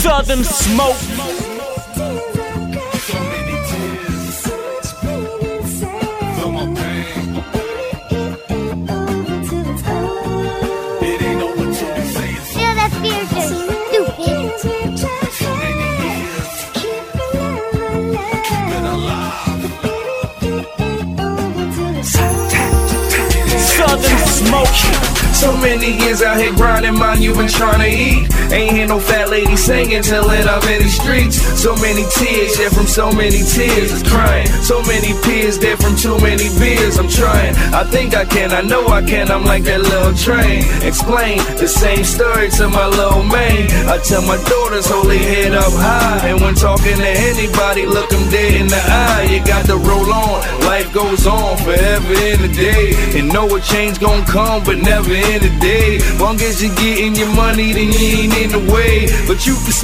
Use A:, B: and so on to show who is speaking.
A: Southern Smoke. Southern Smoke.
B: So many years out here grinding, mind you been trying to eat. Ain't hear no fat lady singing till it up in the streets. So many tears, yeah, from so many tears is crying. So many peers dead from too many beers. I'm trying, I think I can, I know I can. I'm like that little train. Explain the same story to my little man. I tell my daughters hold their head up high, and when talking to anybody, look them dead in the eye. You got to roll on, life goes on forever in the day. And know a change gon' come, but never in the day. Long as you getting your money, then you ain't in the way. But you can